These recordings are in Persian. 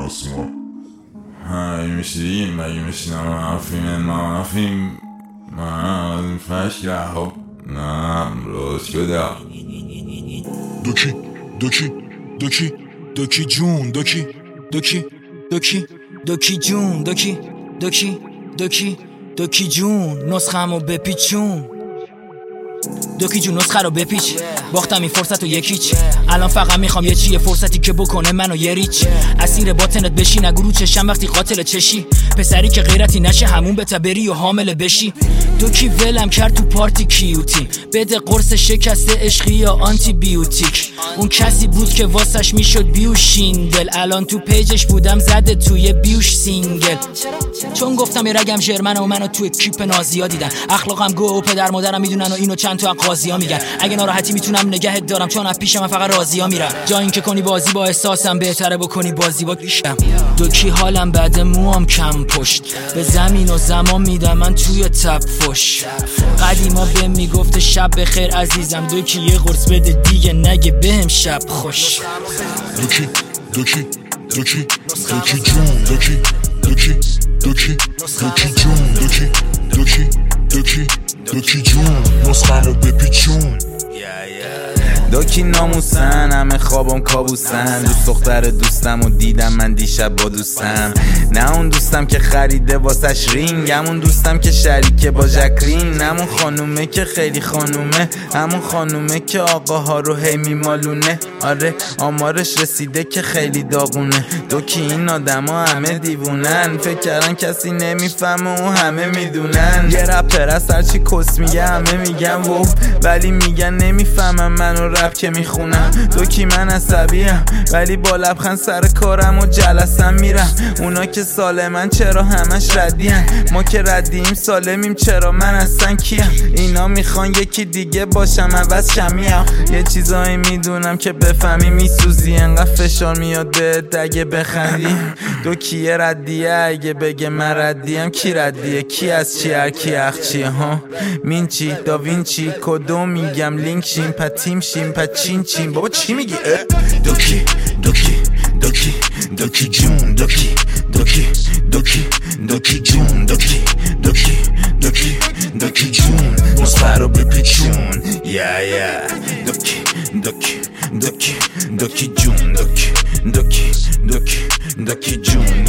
آسمان مگه میشی مگه میشینم منافیم من فشل خب نه روز شده دوکی جون دوکی جون دوکی جون نسخه‌مو بپیچون دوکی جون نسخه رو بپیچ باختم این فرصت و یکیچ الان فقط میخوام یه فرصتی که بکنه منو یه ریچ اسیر باطنت بشی نگو رو چشم وقتی قاتل چشی پسری که غیرتی نشه همون بتا بری و حامل بشی دوکی ولم کرد تو پارتی کیوتی بده قرص شکست عشقی یا آنتی بیوتیک اون کسی بود که واسش میشد بیوشین دل الان تو پیجش بودم زده توی بیوش سینگل چون گفتم یه رگم ژرمنه و منو توی کیپ نازیا دیدن اخلاقم گو و پدر مادرم میدونن و اینو چند تا قاضیا میگن اگه ناراحتی میتونم نگهت دارم چون از پیش من فقط راضیا میرم جا این که کنی بازی با احساسم بهتره بکنی بازی با پیشم دوکی حالم بعد موام کم پشت به زمین و زمان میدم من توی تپ فش قدیما بهم میگفت شب بخیر عزیزم دوکی یه قرص بده دیگه نگه بهم شب خوش دوکی جون دوکی جون نسخه رو بپیچون دوکی ناموسن همه خوابم کابوسن دوست دختر دوستم و دیدم من دیشب با دوستم نه اون دوستم که خریده واسش رینگ همون دوستم که شریکه با جکرین همون خانومه که خیلی خانومه همون خانومه که آقاها رو هی میمالونه آره آمارش رسیده که خیلی داغونه دوکی این آدم ها همه دیوونن فکر کردن کسی نمیفهمه و همه میدونن یه رپر از هرچی کس میگه همه میگن وو ولی میگن نمیفهمم منو رپ که میخونم دوکی من عصبیم ولی با لبخند سر کارم و جلسم میرم اونا که سالمن چرا همش ردیم ما که ردیم سالمیم چرا من اصلا کیم اینا میخوان یکی دیگه باشم عوض شمیم یه چیزایی میدونم که بفهمی میسوزی انقدر فشار میاد بهت اگه بخندی دوکی ردیه اگه بگه من ردیم کی ردیه کی از چی هر کی اخ چیه ها مینچی داوینچی کدوم میگم لینک شیم پتیم شیم چین بابا چی میگی دوکی جون دوکی جون دوکی جون نسخه رو بپیچون دوکی جون دوکی جون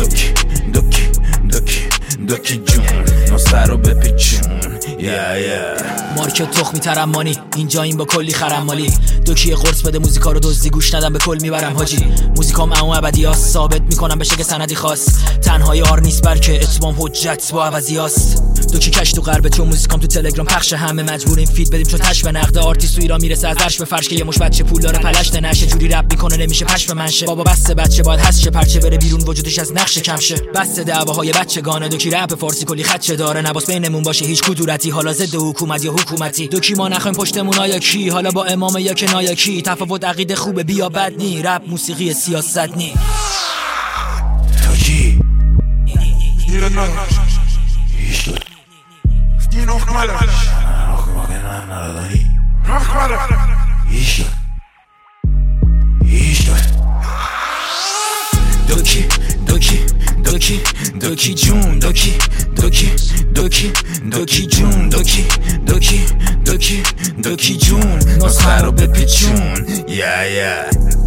دوکی جون نسخه رو بپیچون مارکت تخمی ترمانی اینجا این با کلی خرمالی دوکی قرص بده موزیکا رو دزدی گوش ندم به کل میبرم حاجی موزیکام اما ابدیاست ثابت میکنم بشه که سندی خاص تنهایی آر نیست بلکه اتمام حجت با عوضیاست دوکی کش تو غربه چون موزیکام تو تلگرام پخش همه مجبوریم فید بدیم چون تش به نقد آرتیست تو ایران میرسه از عرش به فرش که یه مش بچه پول داره پلشت نشه جوری رپ میکنه نمیشه پش به منشه بابا بس بچه باید هست پرچه بره بیرون وجودش از نقش کمشه بس دعواهای بچگانه دوکی رپ فارسی کلی خدشه داره نباس بینمون باشه هیچ کدورتی حالا ضد حکومت یا حکومتی دوکی ما نخوایم پشتمون آیا کی حالا با امام یا کنایا کی تفاوت عقیده خوبه بیا بد نی رپ موسیقی سیاست نی دوکی دوکی جون دوکی جون نسخه رو بپیچون